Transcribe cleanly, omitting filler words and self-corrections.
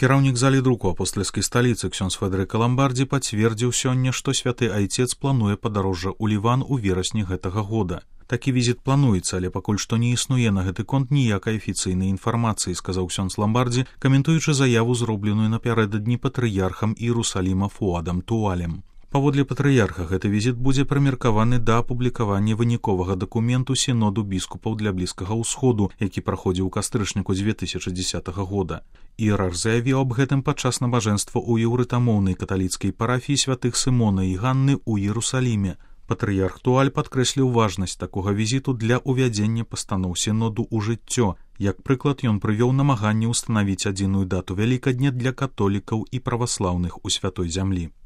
Кіраўнік залі друку апостальскай сталіцы ксёндз Фэдэрыка Ламбардзі пацвердзіў сёння, што святы айцец плануе падарожжа ў Ліван у верасні гэтага года. Такі візіт плануецца, але пакуль што не існуе на гэты конт ніякай афіцыйнай інфармацыі, сказаў ксёндз Ламбардзі, каментуючы заяву, зробленую напярэдадні патрыярхам Іерусаліма Фуадам Туалем. Паводле патрыярха, гэты візіт будзе прымеркаваны да апублікавання выніковага дакументу сіноду біскупаў для Блізкага ўсходу, які праходзіў у кастрычніку 2010 года. Іерарх заявіў аб гэтым падчас набажэнства ў еўрытамоўнай каталіцкай парафіі святых Сымона і Ганны ў Іерусаліме. Патрыярх Туаль падкрэсліў важнасць такога візіту для ўвядзення пастаноў сіноду ў жыццё. Як прыклад, ён прывёў намаганне ўстанавіць адзіную дату Вялікадня для католікаў і праваслаўных у святой зямлі.